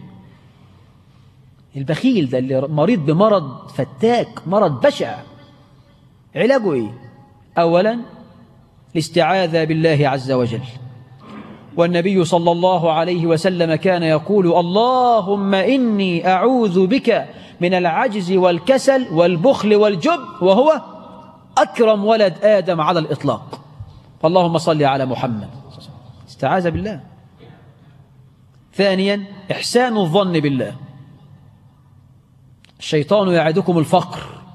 البخيل ده اللي مريض بمرض فتاك، مرض بشع، علاجه ايه؟ اولا الاستعاذة بالله عز وجل، والنبي صلى الله عليه وسلم كان يقول اللهم إني أعوذ بك من العجز والكسل والبخل والجبن، وهو أكرم ولد آدم على الإطلاق. اللهم صل على محمد. استعاذ بالله. ثانيا إحسان الظن بالله. الشيطان يعدكم الفقر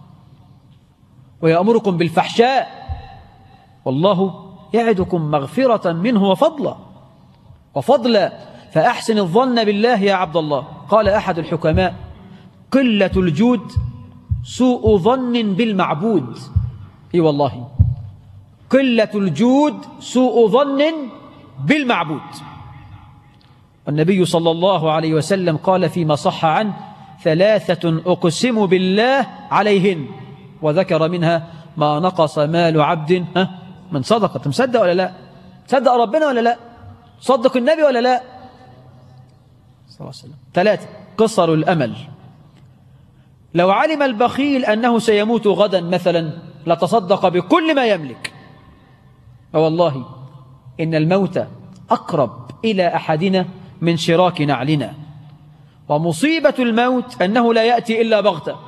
ويأمركم بالفحشاء، والله يعدكم مغفرة منه وفضلا وفضلا فأحسن الظن بالله يا عبد الله. قال أحد الحكماء قلة الجود سوء ظن بالمعبود. اي والله، قلة الجود سوء ظن بالمعبود. والنبي صلى الله عليه وسلم قال فيما صح عنه ثلاثة أقسم بالله عليهن، وذكر منها ما نقص مال عبد من صدقة. مصدق ولا لا؟ صدق ربنا ولا لا؟ صدق النبي ولا لا؟ صلى الله عليه وسلم. ثلاثة قصر الأمل. لو علم البخيل أنه سيموت غدا مثلا لتصدق بكل ما يملك، فوالله إن الموت أقرب إلى أحدنا من شراك نعلنا، ومصيبة الموت أنه لا يأتي إلا بغتة،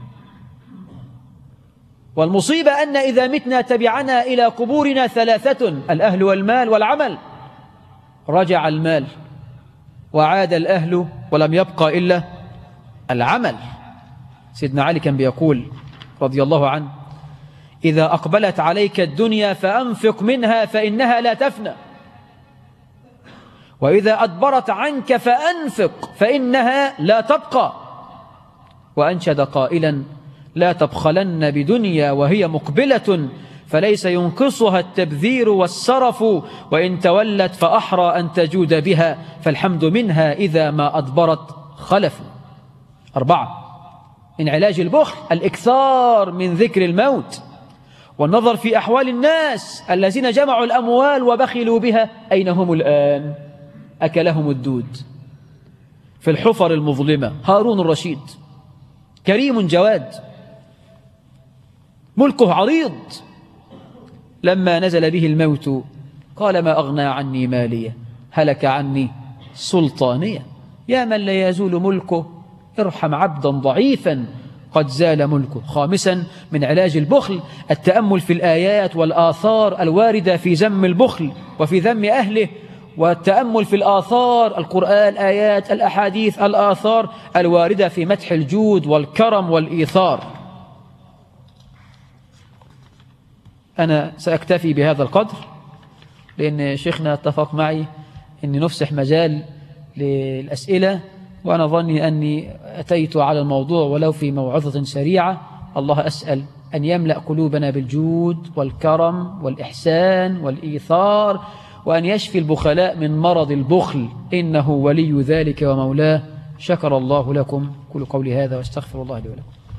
والمصيبة أن إذا متنا تبعنا إلى قبورنا ثلاثة: الأهل والمال والعمل. رجع المال وعاد الأهل ولم يبقى إلا العمل. سيدنا علي كان بيقول رضي الله عنه إذا أقبلت عليك الدنيا فأنفق منها فإنها لا تفنى، وإذا أدبرت عنك فأنفق فإنها لا تبقى. وأنشد قائلا لا تبخلن بدنيا وهي مقبلة، فليس ينقصها التبذير والسرف، وإن تولت فأحرى أن تجود بها، فالحمد منها إذا ما أدبرت خلف. أربعة من علاج البخل الإكثار من ذكر الموت، والنظر في أحوال الناس الذين جمعوا الأموال وبخلوا بها، أين هم الآن؟ أكلهم الدود في الحفر المظلمة. هارون الرشيد كريم جواد، ملكه عريض، لما نزل به الموت قال ما أغنى عني مالية، هلك عني سلطانية. يا من لا يزول ملكه ارحم عبدا ضعيفا قد زال ملكه. خامسا من علاج البخل التأمل في الآيات والآثار الواردة في ذم البخل وفي ذم أهله، والتأمل في الآثار، القرآن، آيات، الأحاديث، الآثار الواردة في مدح الجود والكرم والإيثار. أنا سأكتفي بهذا القدر، لأن شيخنا اتفق معي أني نفسح مجال للأسئلة، وأنا ظني أني أتيت على الموضوع ولو في موعظة سريعة. الله أسأل أن يملأ قلوبنا بالجود والكرم والإحسان والإيثار، وأن يشفي البخلاء من مرض البخل، إنه ولي ذلك ومولاه. شكر الله لكم. كل قولي هذا واستغفر الله لي ولكم.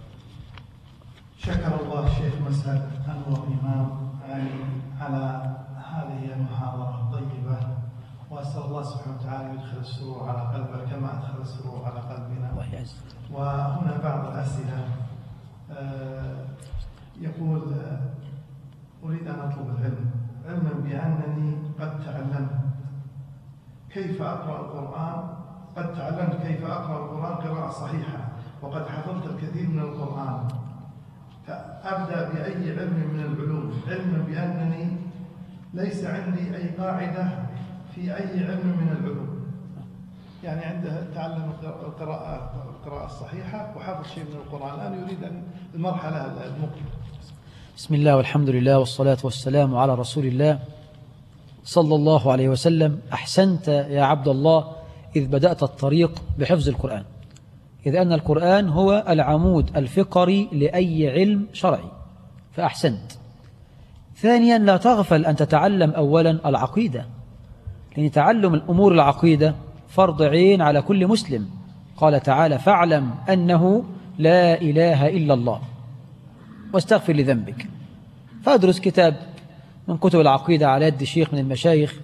شكر الله الشيخ مسعد أنور إمام علي على هذه المحاضرة الطيبة، وأسأل الله سبحانه وتعالى يدخل السرور على قلبه كما أدخل السرور على قلبنا. الله يعز. وهنا بعض الأسئلة. أه يقول أريد أن أطلب العلم علما بأنني قد تعلمت كيف أقرأ القرآن قد تعلمت كيف أقرأ القرآن قراءة صحيحة وقد حفظت الكثير من القرآن، فأبدأ بأي علم من العلوم علما بأنني ليس عندي أي قاعدة في أي علم من العلوم، يعني عنده تعلم القراءة القراءة الصحيحة وحفظ شيء من القرآن، الآن يريد أن المرحلة المقبلة. بسم الله والحمد لله والصلاة والسلام على رسول الله صلى الله عليه وسلم. أحسنت يا عبد الله إذ بدأت الطريق بحفظ القرآن، إذ أن القرآن هو العمود الفقري لأي علم شرعي، فأحسنت. ثانيا، لا تغفل أن تتعلم أولا العقيدة، لأن تعلم الأمور العقيدة فرض عين على كل مسلم. قال تعالى: فاعلم أنه لا إله إلا الله واستغفر لذنبك. فأدرس كتاب من كتب العقيدة على يد شيخ من المشايخ،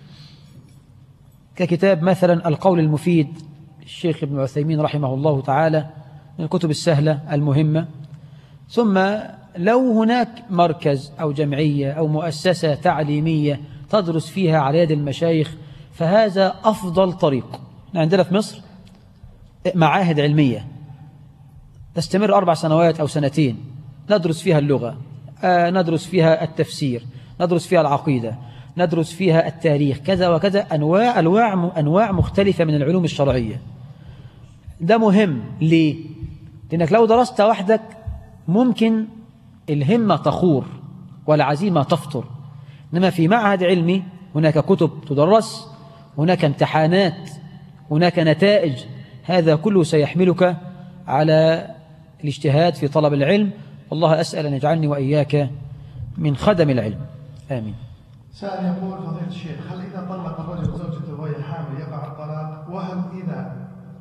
ككتاب مثلا القول المفيد الشيخ ابن عثيمين رحمه الله تعالى، من الكتب السهلة المهمة. ثم لو هناك مركز أو جمعية أو مؤسسة تعليمية تدرس فيها على يد المشايخ فهذا أفضل طريق. عندنا في مصر معاهد علمية تستمر أربع سنوات أو سنتين، ندرس فيها اللغة، ندرس فيها التفسير، ندرس فيها العقيدة، ندرس فيها التاريخ، كذا وكذا، أنواع أنواع أنواع مختلفة من العلوم الشرعية. ده مهم. ليه؟ لأنك لو درست وحدك ممكن الهمة تخور والعزيمة تفطر، إنما في معهد علمي هناك كتب تدرس، هناك امتحانات، هناك نتائج، هذا كله سيحملك على الاجتهاد في طلب العلم. والله أسأل أن يجعلني وإياك من خدم العلم، آمين. سائل يقول: فضيلة الشيخ، هل إذا طلق الرجل زوجته وهي حامل يقع الطلاق؟ وهل إذا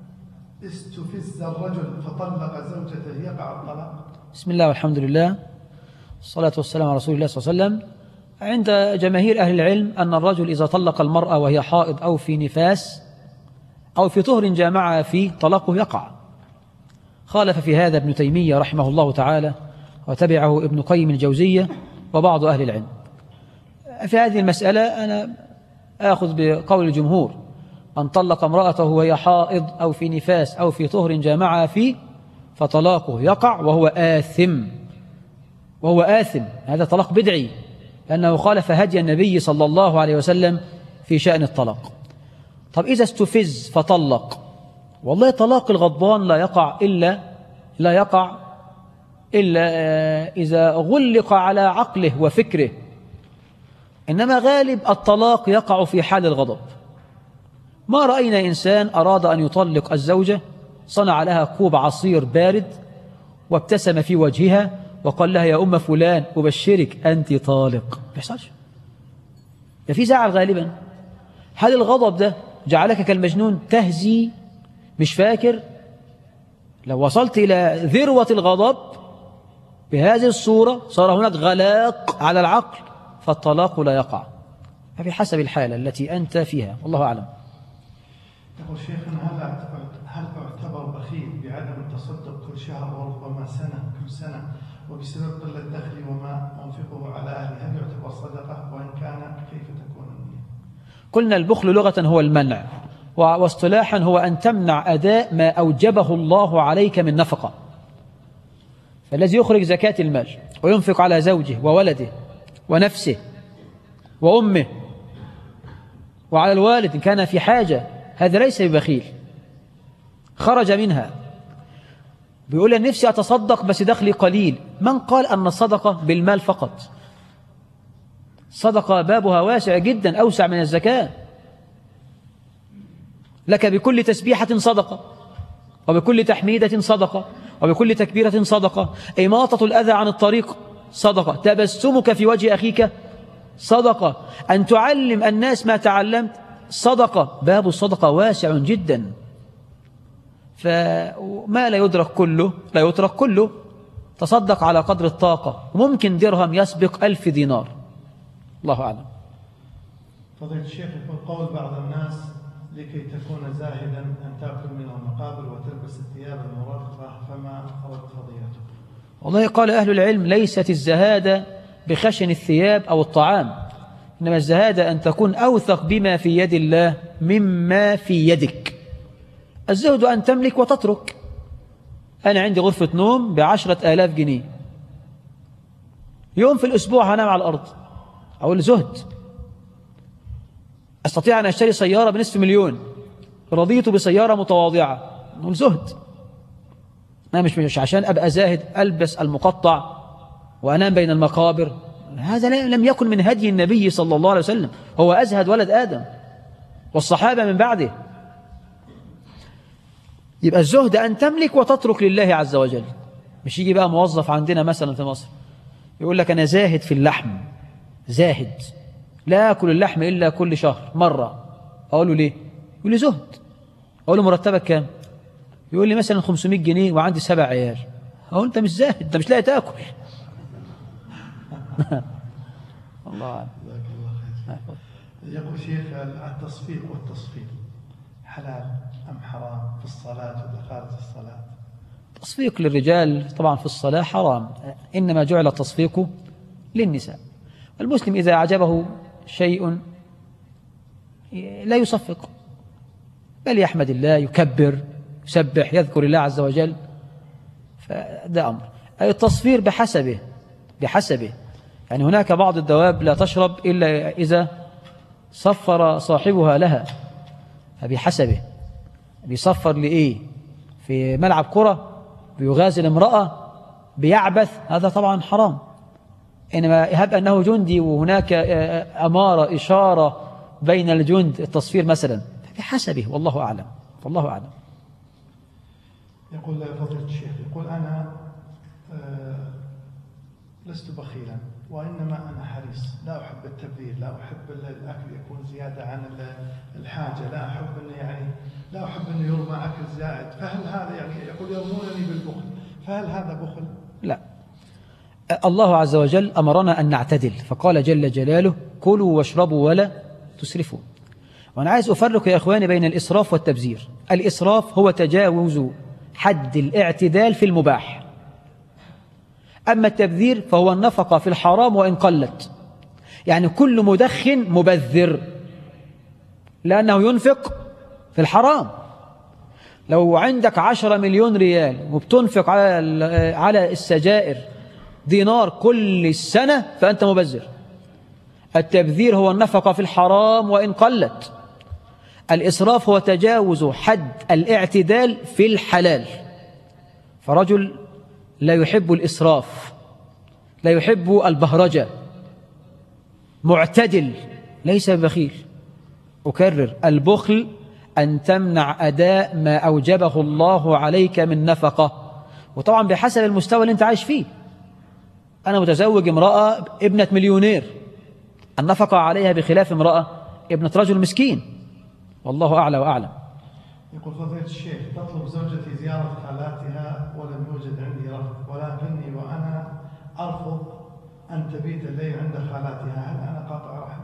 استفز الرجل فطلق زوجته يقع الطلاق؟ بسم الله والحمد لله والصلاة والسلام على رسول الله صلى الله عليه وسلم. عند جماهير أهل العلم أن الرجل إذا طلق المرأة وهي حائض أو في نفاس أو في طهر جامعها فيه طلاقه يقع. خالف في هذا ابن تيمية رحمه الله تعالى، وتبعه ابن قيم الجوزية وبعض أهل العلم. في هذه المسألة أنا آخذ بقول الجمهور: من طلق امرأته وهي حائض أو في نفاس أو في طهر جامعها فيه فطلاقه يقع وهو آثم، وهو آثم. هذا طلاق بدعي لأنه خالف هدي النبي صلى الله عليه وسلم في شأن الطلاق. طب إذا استفز فطلق، والله طلاق الغضبان لا يقع إلا لا يقع إلا إذا غلق على عقله وفكره، إنما غالب الطلاق يقع في حال الغضب. ما رأينا إنسان أراد أن يطلق الزوجة صنع لها كوب عصير بارد وابتسم في وجهها وقال لها: يا أم فلان أبشرك أنت طالق. ما يحصلش، ده في زعل غالبا. هل الغضب ده جعلك كالمجنون تهزي مش فاكر؟ لو وصلت إلى ذروة الغضب بهذه الصورة صار هناك غلاق على العقل، فالطلاق لا يقع. ففي حسب الحالة التي أنت فيها، والله أعلم. يقول شيخنا: هل هل أعتبر بخيل بعدم التصدق كل شهر وربما سنة كل سنة وبسبب قلة دخلي وما أنفقه على أهلي، هل يعتبر صدقة؟ وإن كان كيف تكون النية؟ قلنا البخل لغة هو المنع، واصطلاحا هو أن تمنع أداء ما أوجبه الله عليك من نفقة. فالذي يخرج زكاة المال وينفق على زوجه وولده ونفسه وأمه وعلى الوالد إن كان في حاجة، هذا ليس ببخيل، خرج منها. بيقول أن نفسي أتصدق بس دخلي قليل. من قال أن الصدقة بالمال فقط؟ صدقة بابها واسع جدا، أوسع من الزكاة. لك بكل تسبيحة صدقة، وبكل تحميدة صدقة، وبكل تكبيرة صدقة، إماطة الأذى عن الطريق صدقة، تبسمك في وجه أخيك صدقة، أن تعلم الناس ما تعلمت صدقة. باب الصدقة واسع جدا، فما لا يدرك كله لا يترك كله. تصدق على قدر الطاقة، ممكن درهم يسبق ألف دينار، الله أعلم. فضيلة الشيخ، يقول قول بعض الناس: لكي تكون زاهدا أن تأكل من المقابر وتلبس الثياب المرفهة، فما أردت فضيلته؟ والله قال أهل العلم ليست الزهادة بخشن الثياب أو الطعام، إنما الزهادة أن تكون أوثق بما في يد الله مما في يدك. الزهد أن تملك وتترك. أنا عندي غرفة نوم بعشرة آلاف جنيه، يوم في الأسبوع هنام على الأرض، أقول زهد. أستطيع أن أشتري سيارة بنصف مليون، رضيت بسيارة متواضعة، نقول زهد. أنا مش مش عشان أبقى زاهد ألبس المقطع وأنام بين المقابر، هذا لم يكن من هدي النبي صلى الله عليه وسلم. هو أزهد ولد آدم والصحابة من بعده. يبقى الزهد أن تملك وتترك لله عز وجل. مش يجي بقى موظف عندنا مثلا في مصر يقول لك أنا زاهد في اللحم، زاهد لا أكل اللحم إلا كل شهر مرة. أقول له ليه؟ يقول لي زهد. أقول له مرتبك كام؟ يقول لي مثلا خمسمائة جنيه وعندي سبع عيال. أقول أنت مش زاهد، أنت مش لاقي تأكل. الله أعلم. يقول شيخ التصفيق والتصفيق حلال أم حرام في الصلاة ولا خارج الصلاة؟ التصفيق للرجال طبعا في الصلاة حرام، إنما جعل التصفيق للنساء. المسلم إذا أعجبه شيء لا يصفق، بل يحمد الله، يكبر، يسبح، يذكر الله عز وجل. فده أمر. أي التصفير بحسبه بحسبه يعني هناك بعض الدواب لا تشرب إلا إذا صفر صاحبها لها، فبحسبه. بيصفر لإيه؟ في ملعب كرة بيغازل امرأة بيعبث، هذا طبعا حرام. إنما يهب أنه جندي وهناك أمارة إشارة بين الجند، التصفير مثلا، بحسبه. والله أعلم، والله أعلم. يقول فضيلة الشيخ، يقول أنا لست بخيلا وإنما أنا حريص، لا أحب التبذير، لا أحب الأكل يكون زيادة عن الحاجة، لا أحب أن يعني لا أحب أن يرمى أكل زائد، فهل هذا يعني يقول يرمونني بالبخل، فهل هذا بخل؟ لا، الله عز وجل أمرنا أن نعتدل، فقال جل جلاله كلوا واشربوا ولا تسرفوا. وأنا عايز أفرق يا إخواني بين الإسراف والتبذير. الإسراف هو تجاوز حد الاعتدال في المباح، أما التبذير فهو النفقة في الحرام وإن قلت. يعني كل مدخن مبذر لأنه ينفق في الحرام. لو عندك عشرة مليون ريال وبتنفق على على السجائر دينار كل السنة فأنت مبذر. التبذير هو النفقة في الحرام وإن قلت. الإسراف هو تجاوز حد الاعتدال في الحلال. فرجل لا يحب الإسراف، لا يحب البهرجة، معتدل، ليس بخيل. أكرر، البخل أن تمنع أداء ما أوجبه الله عليك من نفقة، وطبعا بحسب المستوى اللي أنت عايش فيه. أنا متزوج امرأة ابنة مليونير، النفقة عليها بخلاف امرأة ابنة رجل مسكين، والله أعلى وأعلم. يقول فضيلة الشيخ، تطلب زوجتي زيارة خالاتها ولم يوجد عندي رفض، ولكني وأنا أرفض أن تبيت الليل عند خالاتها، هل أنا قاطع رحم؟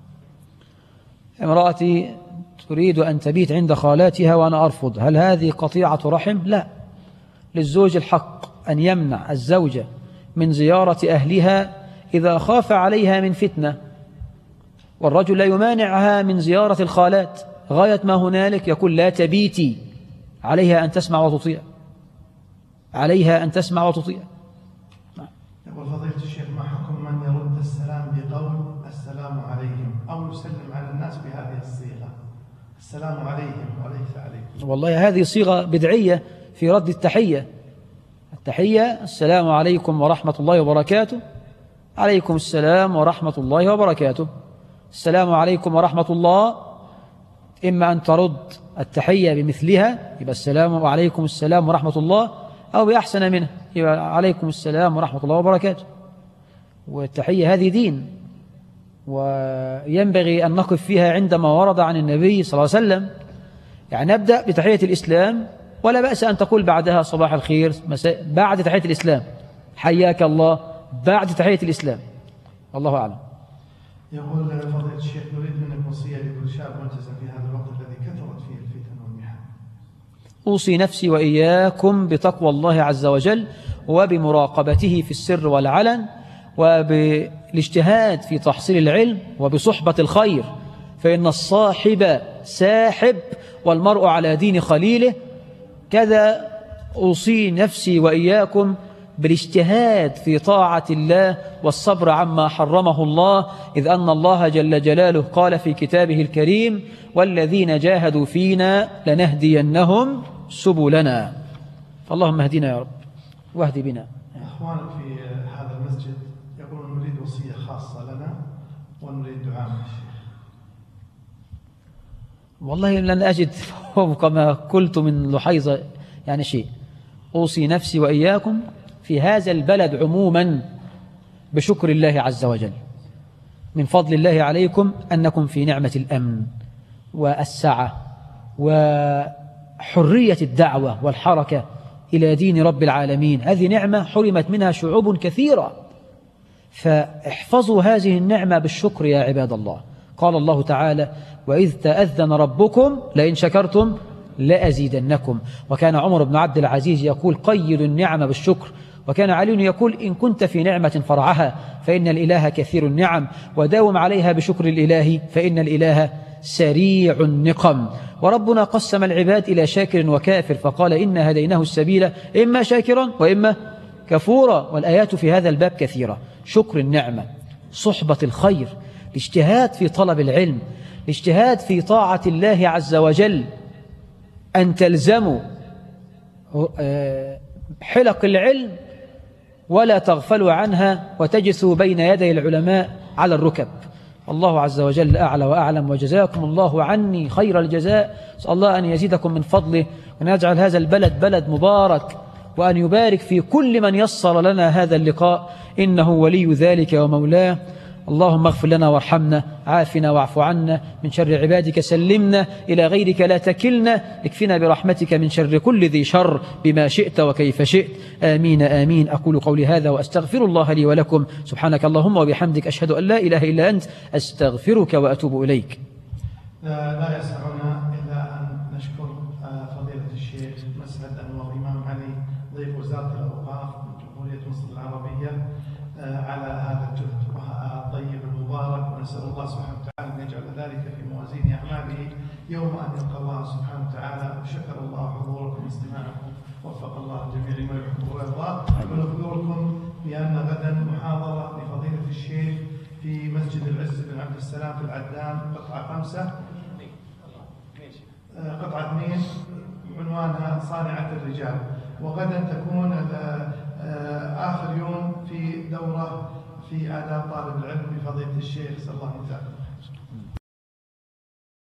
امرأتي تريد أن تبيت عند خالاتها وأنا أرفض، هل هذه قطيعة رحم؟ لا. للزوج الحق أن يمنع الزوجة من زيارة أهلها إذا خاف عليها من فتنة، والرجل لا يمانعها من زيارة الخالات. غاية ما هنالك يقول لا تبيتي، عليها أن تسمع وتطيع، عليها أن تسمع وتطيع. يقول فضيلة الشيخ، ما حكم من يرد السلام بقول السلام عليهم أو يسلم على الناس بهذه الصيغة، السلام عليهم وليس عليكم؟ والله هذه صيغة بدعية في رد التحية. التحية السلام عليكم ورحمة الله وبركاته، عليكم السلام ورحمة الله وبركاته. السلام عليكم ورحمة الله، إما أن ترد التحية بمثلها يبقى السلام عليكم السلام ورحمة الله، أو بأحسن منها يبقى عليكم السلام ورحمة الله وبركاته. والتحية هذه دين، وينبغي أن نقف فيها عندما ورد عن النبي صلى الله عليه وسلم. يعني نبدأ بتحية الإسلام، ولا بأس أن تقول بعدها صباح الخير مساء، بعد تحية الإسلام حياك الله، بعد تحية الإسلام. الله أعلم. يقول فضيلة الشيخ، نريد منك وصية لكل شاب ملتزم في هذا الوقت الذي كثرت فيه الفتن والمحن. أوصي نفسي وإياكم بتقوى الله عز وجل وبمراقبته في السر والعلن وبالاجتهاد في تحصيل العلم وبصحبة الخير، فإن الصاحب ساحب والمرء على دين خليله. كذا أوصي نفسي وإياكم بالاجتهاد في طاعة الله والصبر عما حرمه الله، إذ أن الله جل جلاله قال في كتابه الكريم: والذين جاهدوا فينا لنهدينهم سبلنا. فاللهم اهدنا يا رب واهد بنا. أخوان في هذا المسجد يقولون نريد وصية خاصة لنا ونريد دعاء من الشيخ. والله لن أجد كما قلت من لحيظة يعني شيء. أوصي نفسي وإياكم في هذا البلد عموما بشكر الله عز وجل، من فضل الله عليكم أنكم في نعمة الأمن والسعة وحرية الدعوة والحركة إلى دين رب العالمين. هذه نعمة حرمت منها شعوب كثيرة، فاحفظوا هذه النعمة بالشكر يا عباد الله. قال الله تعالى: وإذ تأذن ربكم لئن شكرتم لأزيدنكم. وكان عمر بن عبد العزيز يقول: قيدوا النعمة بالشكر. وكان علي يقول: إن كنت في نعمة فرعها فإن الإله كثير النعم، وداوم عليها بشكر الإله فإن الإله سريع النقم. وربنا قسم العباد إلى شاكر وكافر، فقال: إن هديناه السبيل إما شاكرا وإما كفورا. والآيات في هذا الباب كثيرة. شكر النعمة، صحبة الخير، الاجتهاد في طلب العلم، الاجتهاد في طاعة الله عز وجل، أن تلزموا حلق العلم ولا تغفلوا عنها وتجثوا بين يدي العلماء على الركب. الله عز وجل أعلى وأعلم، وجزاكم الله عني خير الجزاء. أسأل الله أن يزيدكم من فضله وأن يجعل هذا البلد بلد مبارك، وأن يبارك في كل من يسر لنا هذا اللقاء، إنه ولي ذلك ومولاه. اللهم اغفر لنا وارحمنا، عافنا واعف عنا، من شر عبادك سلمنا، إلى غيرك لا تكلنا، اكفنا برحمتك من شر كل ذي شر بما شئت وكيف شئت. آمين آمين. أقول قولي هذا وأستغفر الله لي ولكم. سبحانك اللهم وبحمدك، أشهد أن لا إله إلا أنت، أستغفرك وأتوب إليك. لا, لا يسعنا إلا أن نشكر فضيلة الشيخ مسعد أنور إمام علي ضيف وزارة الأوقاف جمهورية مصر العربية على هذا الجهد الطيب المبارك، ونسأل الله سبحانه وتعالى أن يجعل ذلك في موازين أعماله يوم أن يلقى الله سبحانه وتعالى. وشكر الله حضوركم واستماعكم، وفق الله الجميع لما يحب ويرضى. ونخبركم بأن غدا محاضرة لفضيلة الشيخ في مسجد العز بن عبد السلام في العدان، قطعة خمسة قطعة اثنين، عنوانها صانعة الرجال. وغدا تكون آخر يوم في دورة في آداب طالب العلم بفضيلة الشيخ صلى الله عليه وسلم.